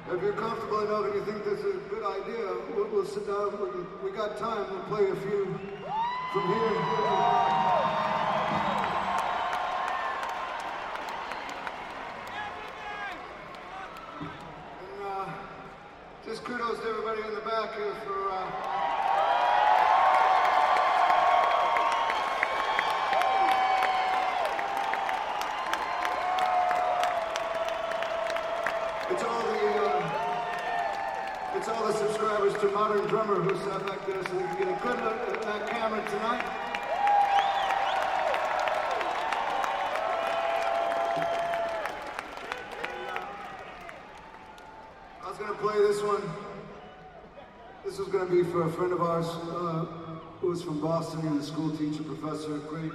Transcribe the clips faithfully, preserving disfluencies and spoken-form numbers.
If you're comfortable enough and you think this is a good idea, we'll, we'll sit down. We, we got time. We'll play a few from here. And uh, just kudos to everybody in the back here for. Uh, It's all the uh, it's all the subscribers to Modern Drummer who sat back there so they can get a good look at that camera tonight. I was gonna play this one. This was gonna be for a friend of ours uh, who was from Boston. He was a school teacher, professor, great.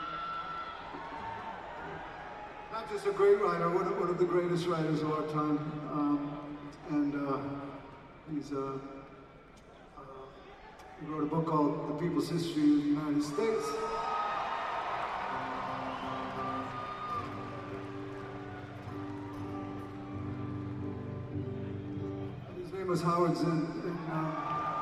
Not just a great writer, one of, one of the greatest writers of our time. Um, and uh, he's, uh, uh, he wrote a book called The People's History of the United States. His name was Howard Zinn. And, uh,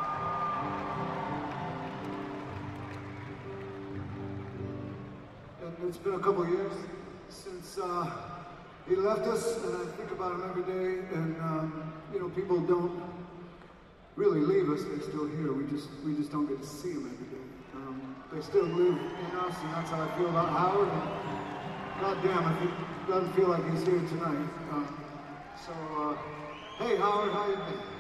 and it's been a couple of years since uh, he left us, and I think about him every day, and um, you know, people don't really leave us, they're still here. We just we just don't get to see them every day. Um, they still live in us, and that's how I feel about Howard. And God damn it, he doesn't feel like he's here tonight. Um, so, uh, hey Howard, how you been?